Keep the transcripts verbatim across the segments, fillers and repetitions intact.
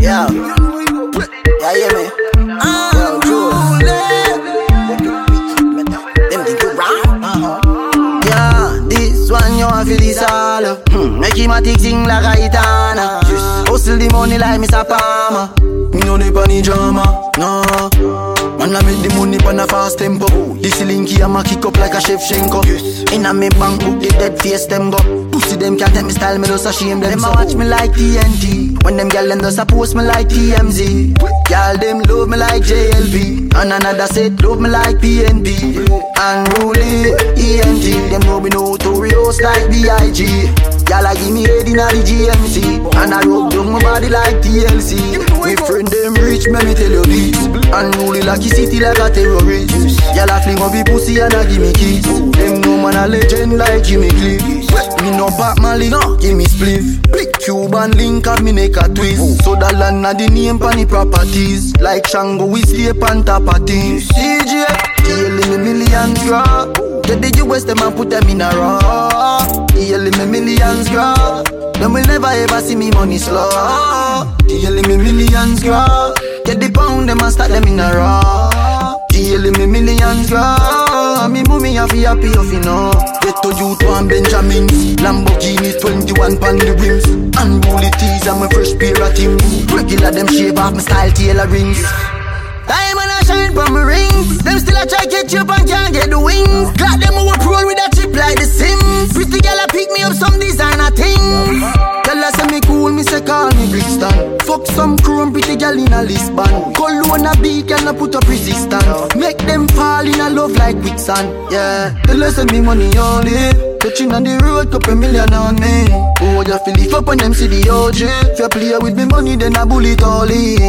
Yeah. Yeah, hear me? Uh, Yo, Jules. Them think you wrong. Uh-huh. Yeah, this one you want for this all. Hmm, make him a tick sing like a gitana. Hustle the money like Mister Palmer. Me no need any drama, no. Man, I make the money pan a fast tempo. This linky I'ma kick up like a Shevchenko. Yes. In a me bank book, the dead face them go. Pussy them can't tell me style, me just a shame them. Them so. Watch me like T N T. When them gyal them just a post me like T M Z. Gyal them love me like J L B. And another set love me like P N P. Unruly E N T. Them know me notorious like B I G. Gyal a give me head inna the G M C. And I rub down my body like T L C. Me friend them rich, me me tell you this. Unruly like he city like a terrorist. Gyal a fling up the pussy and a give me kiss. Them no man a legend like Jimmy Cliff. Me no back Mali, no give me spliff. Cuban link have me make a twist. So the land a the name pan the properties. Like Shango we stay pan top of things. C J, dealing me millions grab. Get the U S them and put them in a raw. Dealing me millions grab. Them will never ever see me money slow. Dealing me millions grab. Get the pound them and stack them in a raw. Dealing me millions grab. Me mommy have be happy of you know. Get to youth one Benjamins. Lamborghini twenty-one pan the rims. Unruly tees and my fresh pair of Timbs. Regular them shave off my style tailorings. Diamond a shine from my rings. Them still a try get you up and can't get the wings. Glad them over roll with a chip like the Sims. Pretty girl a pick me up some designer things. Tell her say me cool, me say call me Brixton. Fuck some chrome pretty girl in a Lisbon. Cologne a beat girl a put up resistance. Make them fall in a love like quicksand. Yeah, tell her say me money only. Touching on the road, couple million on me. Oh, you feel lift up on them see the O G. If you play with me money, then I bullet all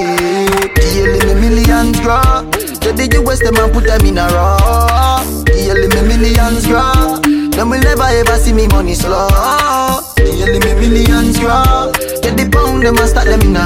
it. Dealing me millions grab. Get the U S them and put them in a raw. Dealing me millions grab. Them will never ever see me money slow. Dealing me millions grab. Get the pound them and stack them in a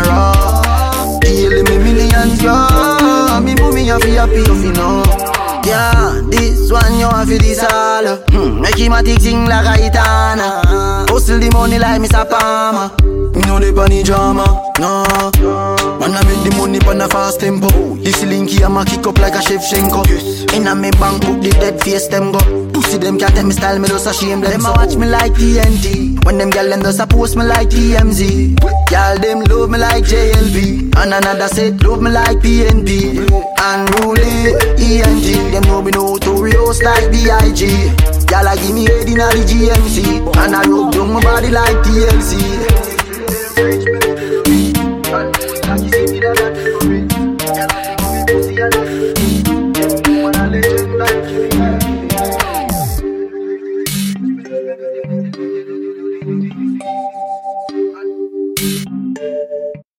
raw. Dealing me millions grab. Me mommy have be happy if you know. Yeah, this one you want for this all. hmm, Make him a tick sing like a gitana. Hustle the money like Mister Palmer. Me no dey pan the drama, no. Man I make the money pan a fast tempo. This linky I'ma kick up like a Shevchenko. Yes. In a me bank book the dead face them go. Pussy them can't tell me style, me just a shame them. Them a watch me like T N T. When them gyal them just a post me like T M Z. Gyal them love me like J L B. And another set love me like P N P. Unruly E N T. Them know me notorious like B I G. Gyal a give me head inna the G M C. And I rub down my body like T L C.